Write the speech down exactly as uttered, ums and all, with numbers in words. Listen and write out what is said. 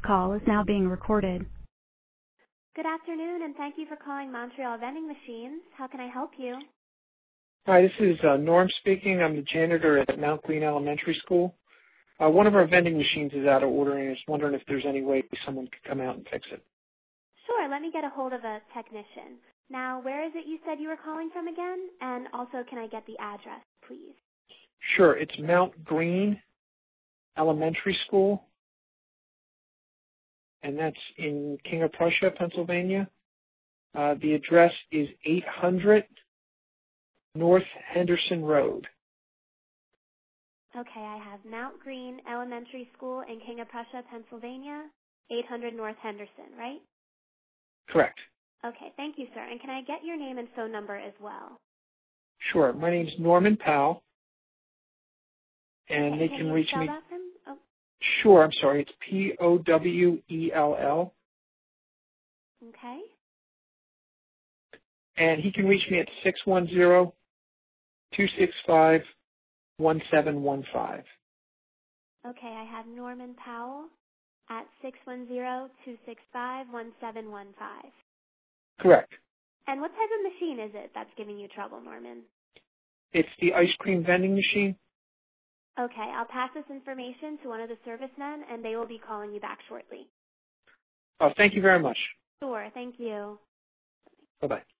call is now being recorded. Good afternoon, and thank you for calling Montreal Vending Machines. How can I help you? Hi, this is uh, Norm speaking. I'm the janitor at Mount Green Elementary School. Uh, one of our vending machines is out of order, and I was wondering if there's any way someone could come out and fix it. Sure, let me get a hold of a technician. Now, where is it you said you were calling from again? And also, can I get the address, please? Sure, it's Mount Green Elementary School, and that's in King of Prussia, Pennsylvania. Uh, the address is eight hundred North Henderson Road. Okay, I have Mount Green Elementary School in King of Prussia, Pennsylvania, eight hundred North Henderson, right? Correct. Okay, thank you, sir. And can I get your name and phone number as well? Sure. My name's Norman Powell, and Okay, they can can you reach spell me. that for me? Oh, Sure, I'm sorry. It's P O W E L L, okay. and he can reach me at six one zero, two six five, one seven one five. Okay, I have Norman Powell at six one zero, two six five, one seven one five. Correct. And what type of machine is it that's giving you trouble, Norman? It's the ice cream vending machine. Okay, I'll pass this information to one of the servicemen, and they will be calling you back shortly. Oh, thank you very much. Sure, thank you. Bye-bye.